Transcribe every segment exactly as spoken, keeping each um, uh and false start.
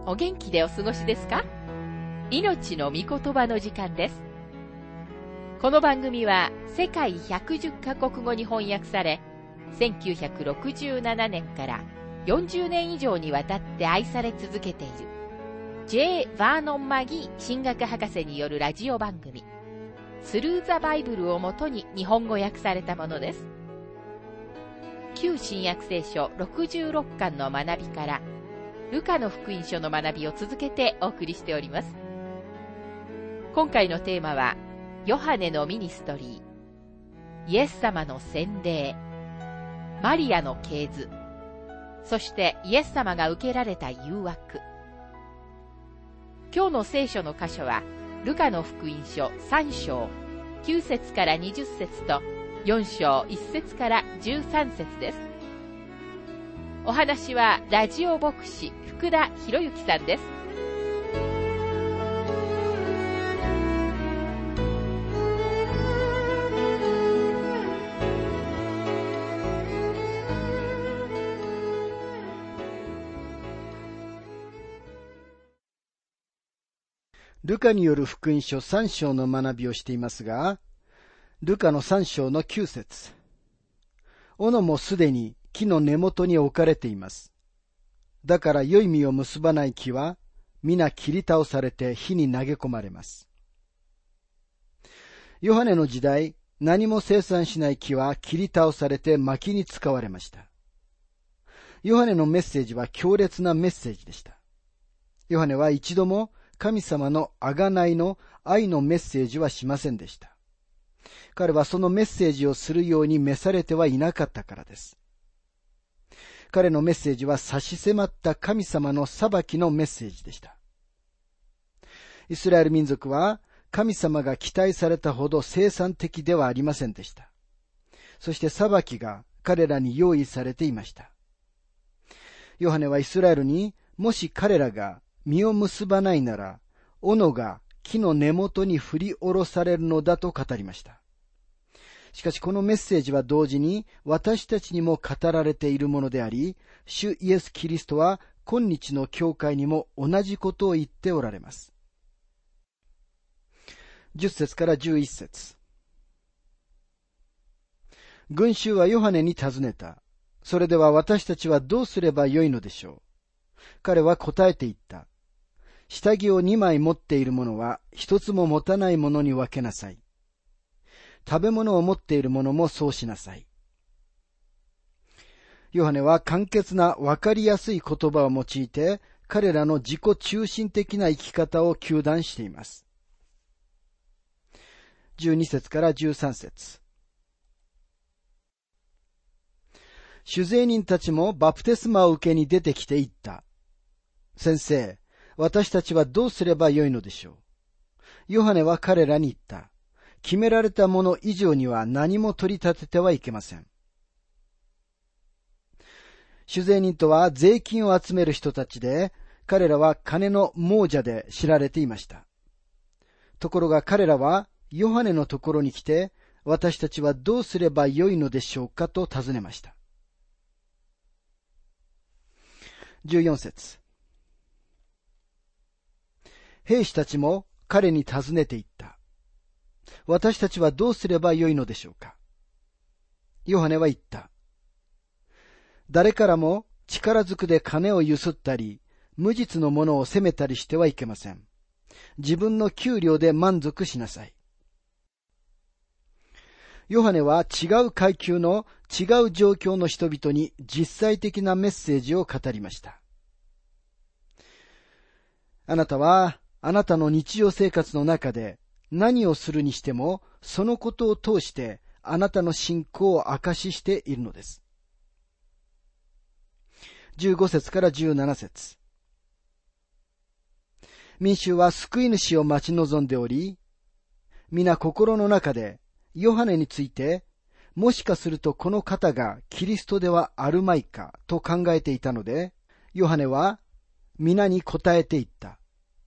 お元気でお過ごしですか？命の御言葉の時間です。この番組は世界ひゃくじゅっカ国語に翻訳され、せんきゅうひゃくろくじゅうななねんからよんじゅうねん以上にわたって愛され続けている J. バーノン・マギー神学博士によるラジオ番組スルー・ザ・バイブルをもとに日本語訳されたものです。旧新約聖書ろくじゅうろっかんの学びからルカの福音書の学びを続けてお送りしております。今回のテーマはヨハネのミニストリー、イエス様の洗礼、マリアの系図、そしてイエス様が受けられた誘惑。今日の聖書の箇所はルカの福音書さん章きゅう節からにじゅっ節とよん章いち節からじゅうさん節です。お話はラジオ牧師福田博之さんです。 ルカによる福音書さん章の学びをしていますが、ルカのさん章のきゅう節。斧もすでに木の根元に置かれています。だから良い実を結ばない木は、皆切り倒されて火に投げ込まれます。ヨハネの時代、何も生産しない木は切り倒されて薪に使われました。ヨハネのメッセージは強烈なメッセージでした。ヨハネは一度も神様の贖いの愛のメッセージはしませんでした。彼はそのメッセージをするように召されてはいなかったからです。彼のメッセージは差し迫った神様の裁きのメッセージでした。イスラエル民族は神様が期待されたほど生産的ではありませんでした。そして裁きが彼らに用意されていました。ヨハネはイスラエルに、もし彼らが実を結ばないなら、斧が木の根元に振り下ろされるのだと語りました。しかしこのメッセージは同時に私たちにも語られているものであり、主イエス・キリストは今日の教会にも同じことを言っておられます。じゅっ節からじゅういち節。群衆はヨハネに尋ねた。それでは私たちはどうすればよいのでしょう。彼は答えて言った。下着をにまい持っている者は一つも持たない者に分けなさい。食べ物を持っている者もそうしなさい。ヨハネは簡潔な分かりやすい言葉を用いて、彼らの自己中心的な生き方を糾弾しています。じゅうに節からじゅうさん節。主税人たちもバプテスマを受けに出てきて言った。先生、私たちはどうすればよいのでしょう。ヨハネは彼らに言った。決められたもの以上には何も取り立ててはいけません。主税人とは税金を集める人たちで、彼らは金の亡者で知られていました。ところが彼らはヨハネのところに来て、私たちはどうすればよいのでしょうかと尋ねました。じゅうよん節。兵士たちも彼に尋ねていった。私たちはどうすればよいのでしょうか。ヨハネは言った。誰からも力ずくで金をゆすったり、無実のものを責めたりしてはいけません。自分の給料で満足しなさい。ヨハネは違う階級の違う状況の人々に実際的なメッセージを語りました。あなたはあなたの日常生活の中で何をするにしても、そのことを通してあなたの信仰を証ししているのです。じゅうご節からじゅうなな節。民衆は救い主を待ち望んでおり、皆心の中でヨハネについて、もしかするとこの方がキリストではあるまいかと考えていたので、ヨハネは皆に答えていった。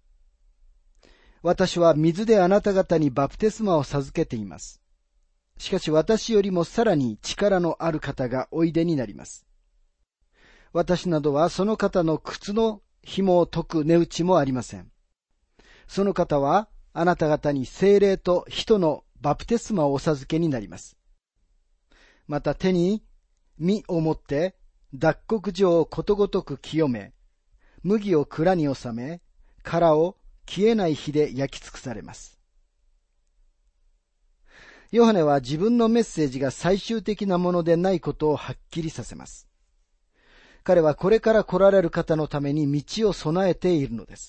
私は水であなた方にバプテスマを授けています。しかし私よりもさらに力のある方がおいでになります。私などはその方の靴の紐を解く値打ちもありません。その方はあなた方に聖霊と火とのバプテスマをお授けになります。また手に実を持って脱穀場をことごとく清め、麦を蔵に収め、殻を消えない火で焼き尽くされます。ヨハネは自分のメッセージが最終的なものでないことをはっきりさせます。彼はこれから来られる方のために道を備えているのです。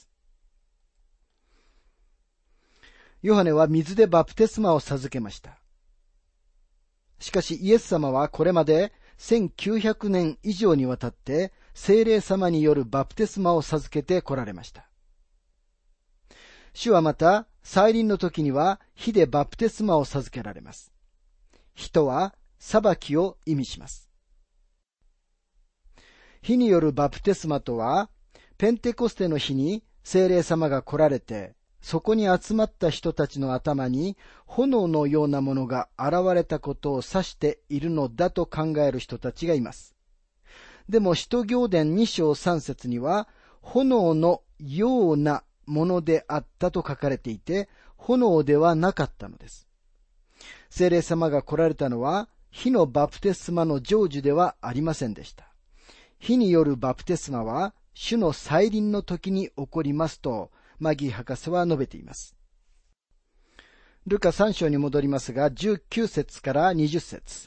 ヨハネは水でバプテスマを授けました。しかしイエス様はこれまでせんきゅうひゃくねん以上にわたって聖霊様によるバプテスマを授けて来られました。主はまた再臨の時には火でバプテスマを授けられます。火とは裁きを意味します。火によるバプテスマとは、ペンテコステの日に聖霊様が来られて、そこに集まった人たちの頭に炎のようなものが現れたことを指しているのだと考える人たちがいます。でも使徒行伝に章さん節には、炎のようなものであったと書かれていて、炎ではなかったのです。聖霊様が来られたのは、火のバプテスマの成就ではありませんでした。火によるバプテスマは、主の再臨の時に起こりますと、マギー博士は述べています。ルカさん章に戻りますが、じゅうきゅう節からにじゅっ節。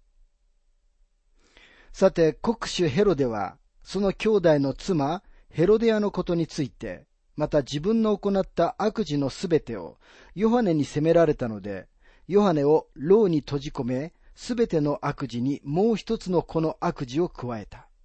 さて、国主ヘロデは、その兄弟の妻、ヘロデアのことについて、また自分の行った悪事のすべてを、ヨハネに責められたので、ヨハネを牢に閉じ込め、すべての悪事にもう一つのこの悪事を加えた。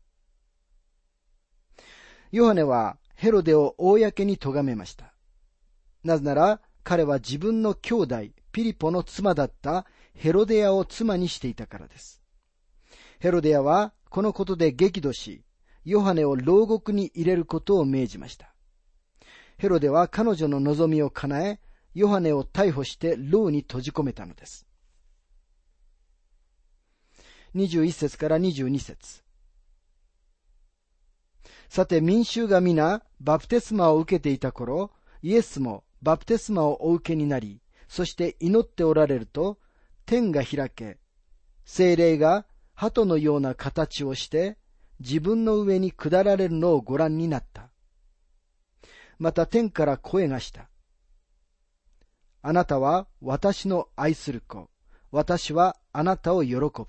ヨハネはヘロデを公に咎めました。なぜなら彼は自分の兄弟ピリポの妻だったヘロデアを妻にしていたからです。ヘロデアはこのことで激怒し、ヨハネを牢獄に入れることを命じました。ヘロデは彼女の望みを叶え、ヨハネを逮捕して牢に閉じ込めたのです。にじゅういっ節からにじゅうに節。さて民衆が皆バプテスマを受けていた頃、イエスもバプテスマをお受けになり、そして祈っておられると、天が開け、聖霊が鳩のような形をして自分の上に下られるのをご覧になった。また天から声がした。あなたは私の愛する子、私はあなたを喜ぶ。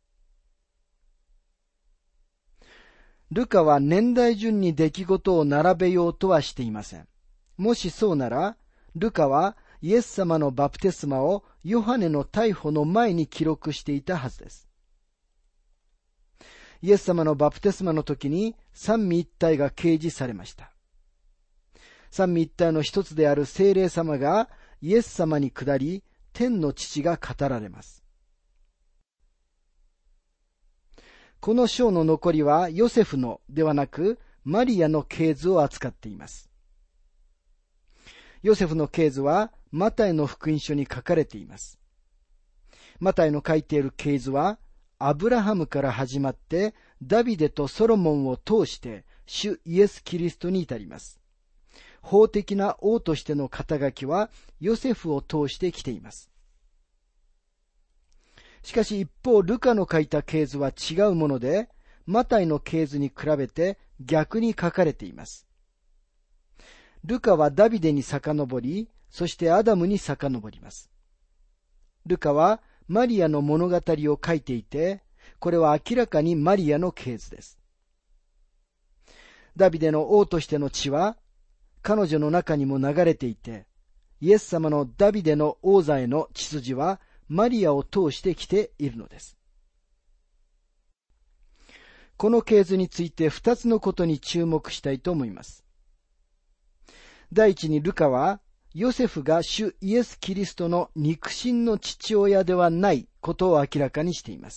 ルカは年代順に出来事を並べようとはしていません。もしそうなら、ルカはイエス様のバプテスマをヨハネの逮捕の前に記録していたはずです。イエス様のバプテスマの時に三位一体が掲示されました。三位一体の一つである聖霊様がイエス様に下り、天の父が語られます。この章の残りはヨセフのではなくマリアの系図を扱っています。ヨセフの系図はマタイの福音書に書かれています。マタイの書いている系図はアブラハムから始まってダビデとソロモンを通して主イエス・キリストに至ります。法的な王としての肩書きはヨセフを通してきています。しかし一方、ルカの書いた系図は違うもので、マタイの系図に比べて逆に書かれています。ルカはダビデに遡り、そしてアダムに遡ります。ルカはマリアの物語を書いていて、これは明らかにマリアの系図です。ダビデの王としての血は、彼女の中にも流れていて、イエス様のダビデの王座への血筋は、マリアを通してきているのです。この系図について二つのことに注目したいと思います。第一にルカは、ヨセフが主イエス・キリストの肉親の父親ではないことを明らかにしています。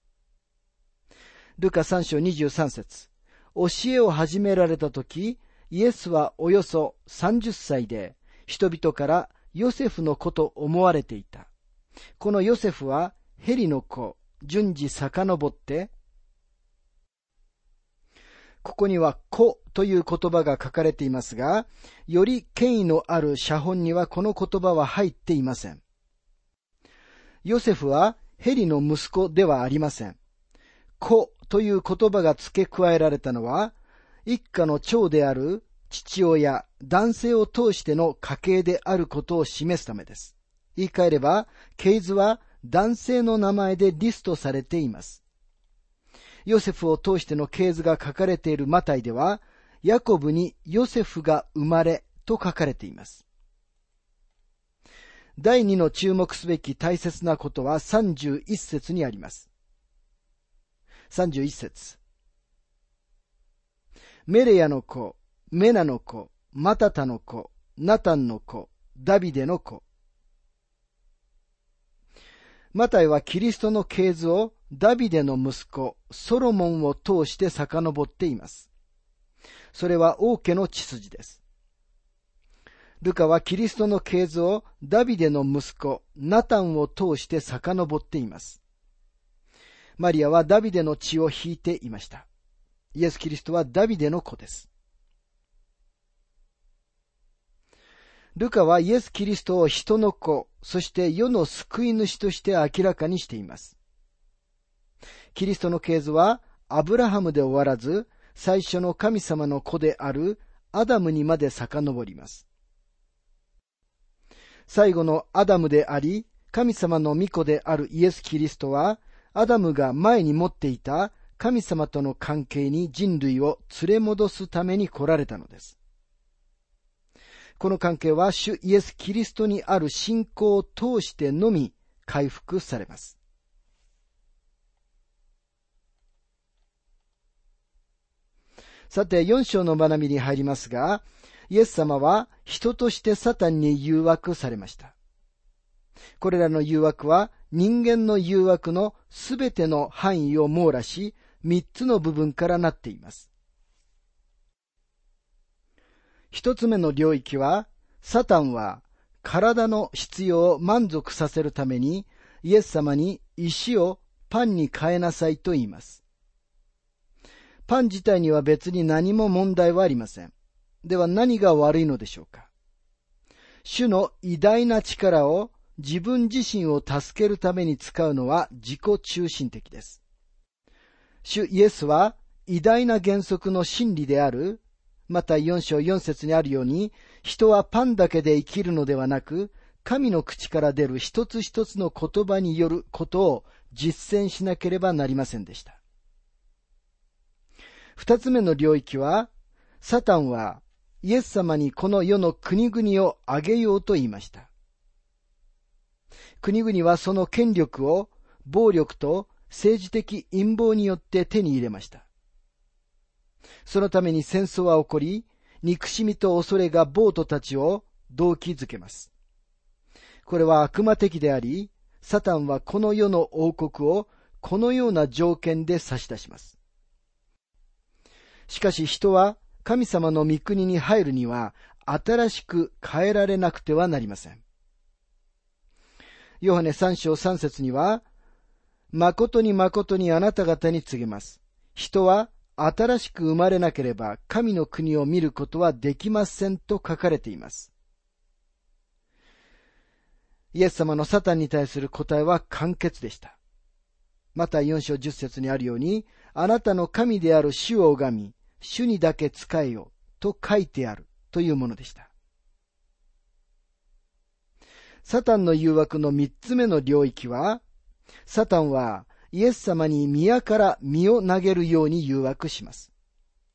ルカさん章にじゅうさん節。教えを始められたとき、イエスはおよそさんじゅっさいで、人々からヨセフの子と思われていた。このヨセフはヘリの子、順次遡って、 ここには子という言葉が書かれていますが、より権威のある写本にはこの言葉は入っていません。ヨセフはヘリの息子ではありません。子という言葉が付け加えられたのは、一家の長である父親、男性を通しての家系であることを示すためです。言い換えれば、系図は男性の名前でリストされています。ヨセフを通しての系図が書かれているマタイでは、ヤコブにヨセフが生まれと書かれています。第二の注目すべき大切なことはさんじゅういっ節にあります。さんじゅういっ節。メレヤの子、メナの子、マタタの子、ナタンの子、ダビデの子。マタイはキリストの系図をダビデの息子、ソロモンを通して遡っています。それは王家の血筋です。ルカはキリストの系図をダビデの息子、ナタンを通して遡っています。マリアはダビデの血を引いていました。イエス・キリストはダビデの子です。ルカはイエス・キリストを人の子、そして世の救い主として明らかにしています。キリストの系図はアブラハムで終わらず、最初の神様の子であるアダムにまで遡ります。最後のアダムであり、神様の御子であるイエス・キリストは、アダムが前に持っていた神様との関係に人類を連れ戻すために来られたのです。この関係は主イエス・キリストにある信仰を通してのみ回復されます。さて、よん章の学びに入りますが、イエス様は人としてサタンに誘惑されました。これらの誘惑は人間の誘惑のすべての範囲を網羅し、三つの部分からなっています。一つ目の領域は、サタンは体の必要を満足させるために、イエス様に石をパンに変えなさいと言います。パン自体には別に何も問題はありません。では何が悪いのでしょうか。主の偉大な力を自分自身を助けるために使うのは自己中心的です。主イエスは偉大な原則の真理である、またよん章よん節にあるように、人はパンだけで生きるのではなく、神の口から出る一つ一つの言葉によることを実践しなければなりませんでした。二つ目の領域は、サタンはイエス様にこの世の国々をあげようと言いました。国々はその権力を暴力と政治的陰謀によって手に入れました。そのために戦争は起こり、憎しみと恐れが暴徒たちを動機づけます。これは悪魔的であり、サタンはこの世の王国をこのような条件で差し出します。しかし人は神様の御国に入るには新しく変えられなくてはなりません。ヨハネさん章さん節には、誠に誠にあなた方に告げます。人は新しく生まれなければ神の国を見ることはできませんと書かれています。イエス様のサタンに対する答えは簡潔でした。またよん章じゅっ節にあるように、あなたの神である主を拝み、主にだけ仕えよと書いてあるというものでした。サタンの誘惑の三つ目の領域は、サタンはイエス様に宮から身を投げるように誘惑します。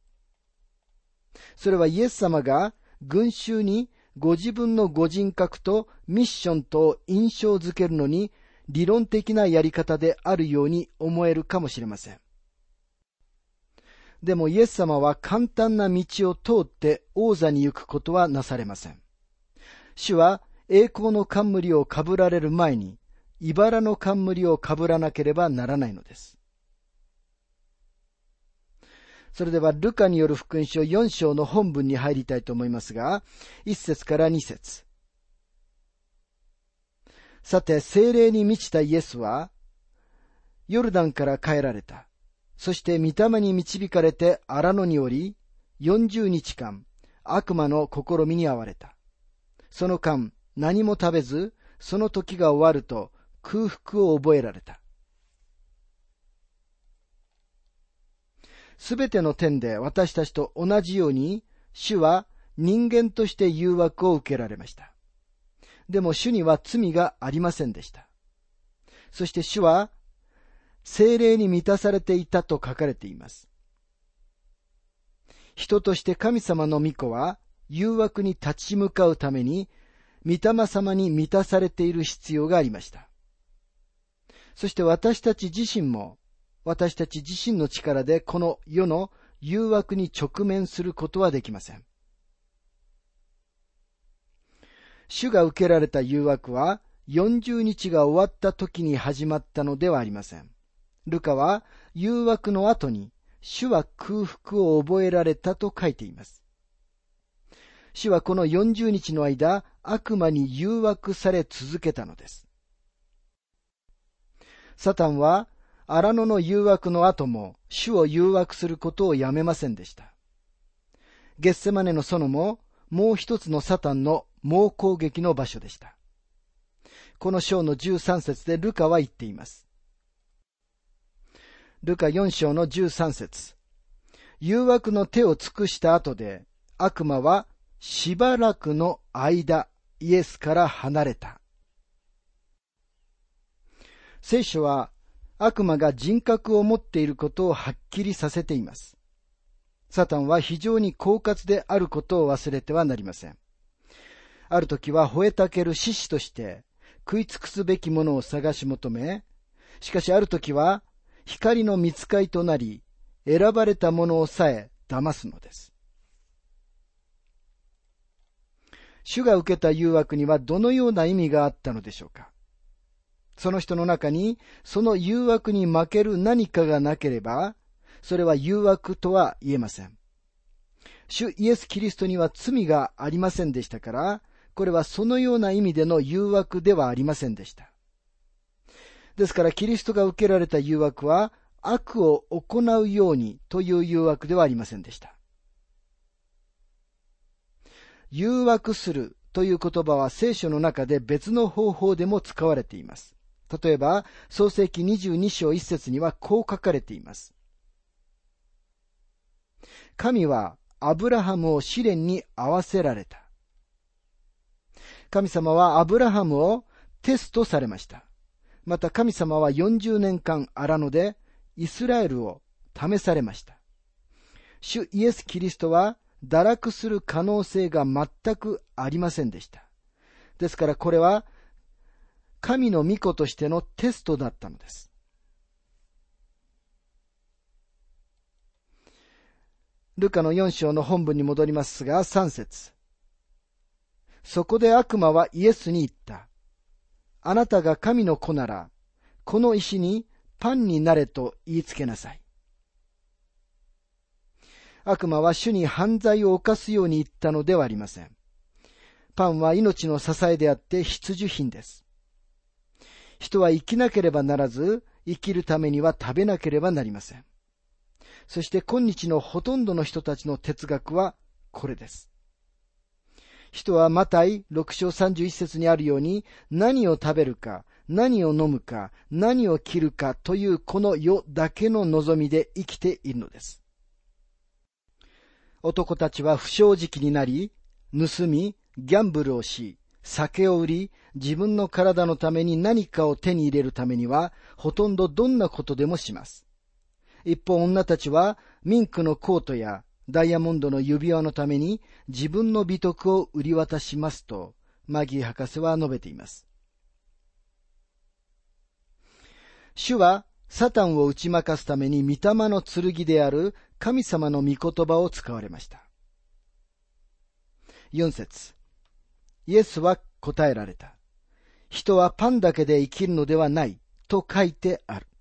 それはイエス様が群衆にご自分のご人格とミッションと印象づけるのに理論的なやり方であるように思えるかもしれません。でもイエス様は簡単な道を通って王座に行くことはなされません。主は栄光の冠をかぶられる前に、茨の冠をかぶらなければならないのです。それではルカによる福音書よん章の本文に入りたいと思いますが、いっ節からに節。さて、聖霊に満ちたイエスは、ヨルダンから帰られた。 そして御霊に導かれて荒野におり、よんじゅうにちかん悪魔の試みに遭われた。その間何も食べず、その時が終わると空腹を覚えられた。すべての点で私たちと同じように、主は人間として誘惑を受けられました。でも主には罪がありませんでした。そして主は聖霊に満たされていたと書かれています。人として神様の御子は誘惑に立ち向かうために、御霊様に満たされている必要がありました。そして私たち自身も、私たち自身の力でこの世の誘惑に直面することはできません。主が受けられた誘惑はよんじゅうにちが終わった時に始まったのではありません。ルカは誘惑の後に主は空腹を覚えられたと書いています。主はこのよんじゅうにちの間、悪魔に誘惑され続けたのです。サタンは荒野の誘惑の後も主を誘惑することをやめませんでした。ゲッセマネの園ももう一つのサタンの猛攻撃の場所でした。この章のじゅうさん節でルカは言っています。ルカよん章のじゅうさん節。誘惑の手を尽くした後で、悪魔はしばらくの間、イエスから離れた。聖書は悪魔が人格を持っていることをはっきりさせています。サタンは非常に狡猾であることを忘れてはなりません。ある時は吠えたける獅子として食い尽くすべきものを探し求め、しかしある時は光の御使いとなり、選ばれたものをさえ騙すのです。主が受けた誘惑にはどのような意味があったのでしょうか。その人の中にその誘惑に負ける何かがなければ、それは誘惑とは言えません。主イエス・キリストには罪がありませんでしたから、これはそのような意味での誘惑ではありませんでした。ですからキリストが受けられた誘惑は悪を行うようにという誘惑ではありませんでした。誘惑するという言葉は聖書の中で別の方法でも使われています。例えば創世記にじゅうに章いち節にはこう書かれています。神はアブラハムを試練に合わせられた。神様はアブラハムをテストされました。また神様はよんじゅうねんかん荒野でイスラエルを試されました。主イエス・キリストは堕落する可能性が全くありませんでした。ですからこれは神の御子としてのテストだったのです。ルカのよん章の本文に戻りますが、さん節。そこで悪魔はイエスに言った。あなたが神の子なら、この石にパンになれと言いつけなさい。悪魔は主に犯罪を犯すように言ったのではありません。パンは命の支えであって必需品です。人は生きなければならず、生きるためには食べなければなりません。そして今日のほとんどの人たちの哲学はこれです。人はマタイろく章さんじゅういち節にあるように、何を食べるか、何を飲むか、何を着るかというこの世だけの望みで生きているのです。男たちは不正直になり、盗み、ギャンブルをし、酒を売り、自分の体のために何かを手に入れるためには、ほとんどどんなことでもします。一方、女たちはミンクのコートやダイヤモンドの指輪のために自分の美徳を売り渡しますと、マギー博士は述べています。主はサタンを打ち負かすために御霊の剣である神様の御言葉を使われました。よん節。イエスは答えられた。人はパンだけで生きるのではないと書いてある。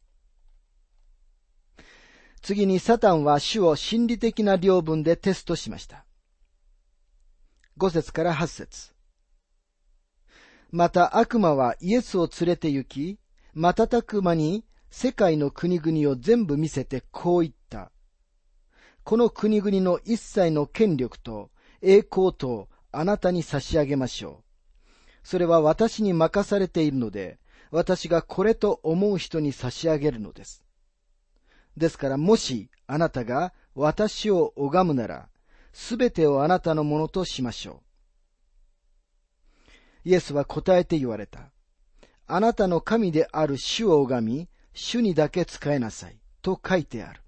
次にサタンは主を心理的な領分でテストしました。ご節からはち節。また悪魔はイエスを連れて行き、瞬く間に世界の国々を全部見せてこう言った。この国々の一切の権力と栄光とあなたに差し上げましょう。それは私に任されているので、私がこれと思う人に差し上げるのです。ですからもしあなたが私を拝むなら、すべてをあなたのものとしましょう。イエスは答えて言われた。あなたの神である主を拝み、主にだけ仕えなさい、と書いてある。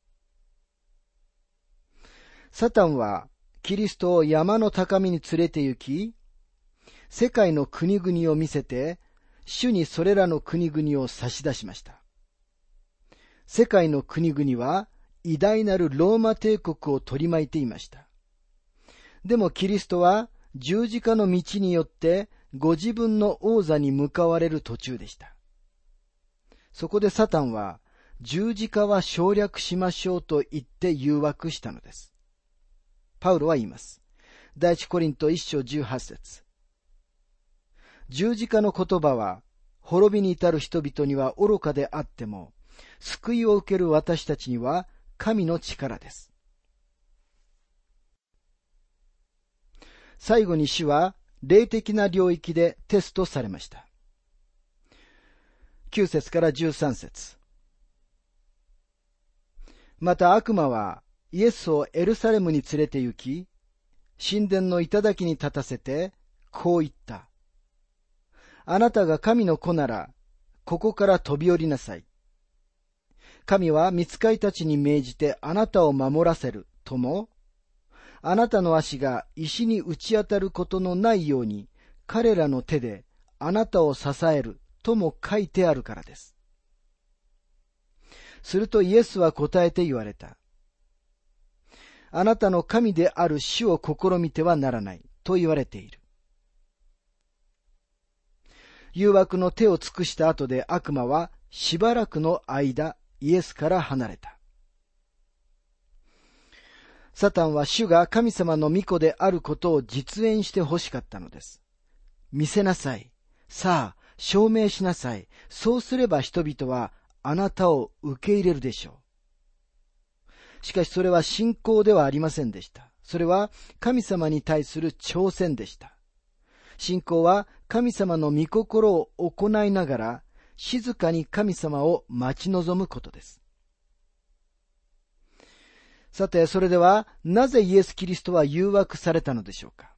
サタンはキリストを山の高みに連れて行き、世界の国々を見せて、主にそれらの国々を差し出しました。世界の国々は偉大なるローマ帝国を取り巻いていました。でもキリストは十字架の道によってご自分の王座に向かわれる途中でした。そこでサタンは十字架は省略しましょうと言って誘惑したのです。パウロは言います。第一コリント一章十八節。十字架の言葉は滅びに至る人々には愚かであっても、救いを受ける私たちには神の力です。最後に主は霊的な領域でテストされました。きゅう節からじゅうさん節。また悪魔はイエスをエルサレムに連れて行き、神殿の頂に立たせてこう言った。あなたが神の子なら、ここから飛び降りなさい。神は御使いたちに命じてあなたを守らせるとも、あなたの足が石に打ち当たることのないように、彼らの手であなたを支えるとも書いてあるからです。するとイエスは答えて言われた。あなたの神である主を試みてはならないと言われている。誘惑の手を尽くした後で悪魔はしばらくの間イエスから離れた。サタンは主が神様の御子であることを実演して欲しかったのです。見せなさい。さあ、証明しなさい。そうすれば人々はあなたを受け入れるでしょう。しかしそれは信仰ではありませんでした。それは神様に対する挑戦でした。信仰は神様の御心を行いながら静かに神様を待ち望むことです。さて、それではなぜイエス・キリストは誘惑されたのでしょうか。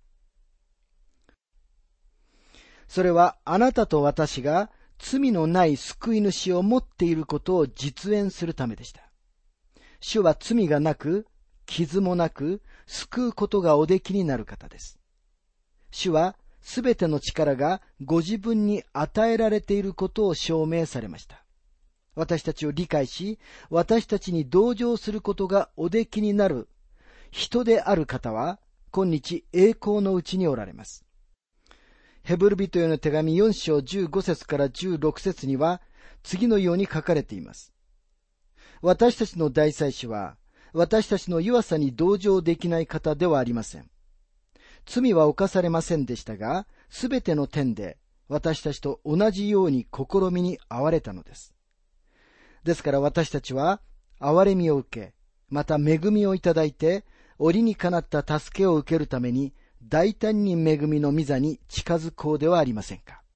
それはあなたと私が罪のない救い主を持っていることを実演するためでした。主は罪がなく、傷もなく、救うことがおできになる方です。主はすべての力がご自分に与えられていることを証明されました。私たちを理解し、私たちに同情することがおできになる人である方は、今日栄光のうちにおられます。ヘブル人への手紙よん章じゅうご節からじゅうろく節には、次のように書かれています。私たちの大祭司は、私たちの弱さに同情できない方ではありません。罪は犯されませんでしたが、すべての点で私たちと同じように試みに遭われたのです。ですから私たちは憐れみを受け、また恵みをいただいて、折にかなった助けを受けるために、大胆に恵みの御座に近づこうではありませんか。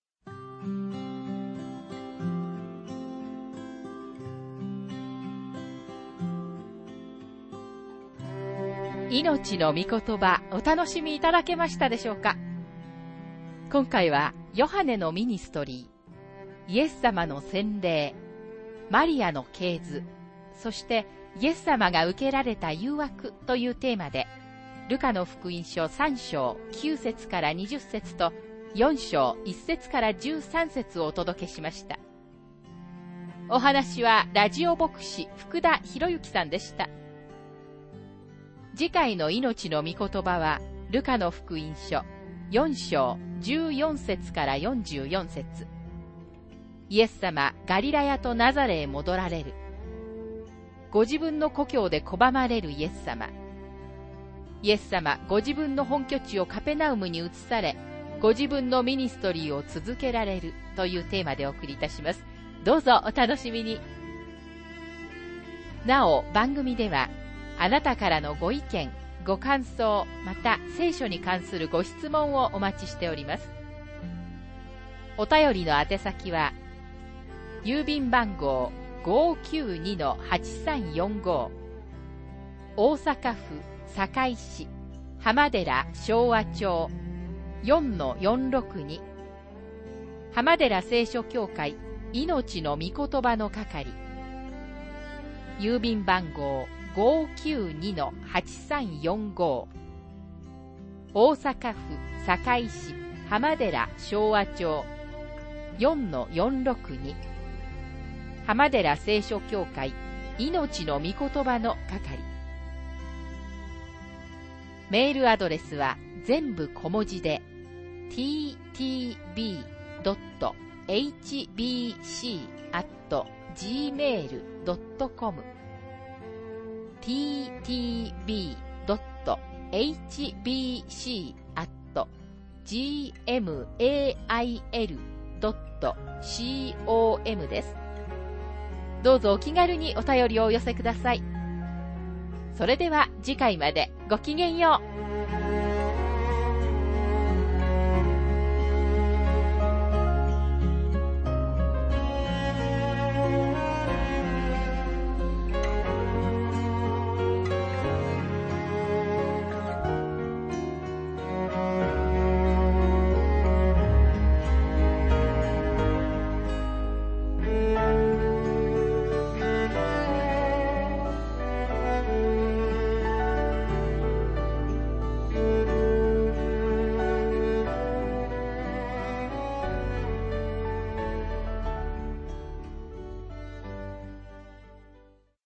命の御言葉、お楽しみいただけましたでしょうか。今回はヨハネのミニストリー、イエス様の洗礼、マリアの系図、そしてイエス様が受けられた誘惑というテーマで、ルカの福音書さん章きゅう節からにじゅっ節とよん章いち節からじゅうさん節をお届けしました。お話はラジオ牧師福田博之さんでした。次回の命の御言葉はルカの福音書よん章じゅうよん節からよんじゅうよん節。イエス様ガリラヤとナザレへ戻られる。ご自分の故郷で拒まれるイエス様。イエス様ご自分の本拠地をカペナウムに移され、ご自分のミニストリーを続けられるというテーマでお送りいたします。 どうぞお楽しみに。なお、番組では、あなたからのご意見、ご感想、また聖書に関するご質問をお待ちしております。お便りの宛先は、郵便番号 ごーきゅうにのはちさんよんご 大阪府堺市浜寺昭和町 よんのよんろくに 浜寺聖書協会命の御言葉の係、郵便番号 ごーきゅうにのはちさんよんご 大阪府堺市浜寺昭和町 よんのよんろくに 浜寺聖書協会命の御言葉の係。メールアドレスは全部小文字で ティーティービードットエイチビーシーアットジーメールドットコム ティーティービードットエイチビーシーアットジーエムエーアイエルドットコム です。どうぞお気軽にお便りをお寄せください。それでは次回までごきげんよう。